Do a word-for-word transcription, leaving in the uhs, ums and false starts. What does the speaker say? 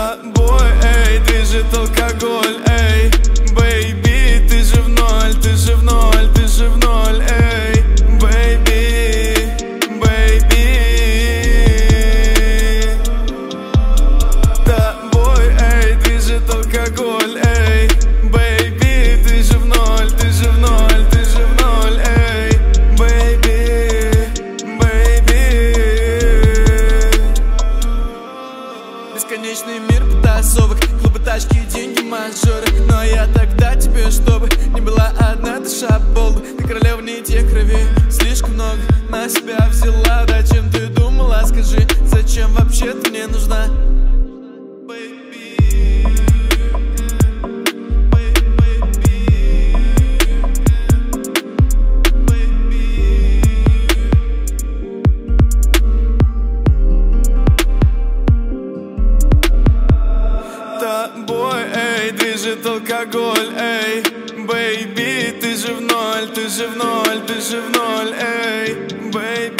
тобой, эй, движет алкоголь, эй, бэйби, ты же в ноль, ты же в ноль, ты же в ноль, эй, бэйби, бэйби. Тобой, эй, движет алкоголь, эй, бэйби, ты же в ноль, ты же в ноль, ты же в ноль, эй, бэйби, бэйби. Бесконечный мир потасовок, клубы, тачки, деньги, мажоры. Но я тогда тебе, чтобы не была одна душа болба. Ты королева не тех кровей, слишком много на себя взяла. Да чем ты думала, скажи, зачем вообще ты мне нужна? Тобой, эй, движет алкоголь, эй, бэйби, ты же в ноль, ты же в ноль, ты же в ноль, эй, бэйби.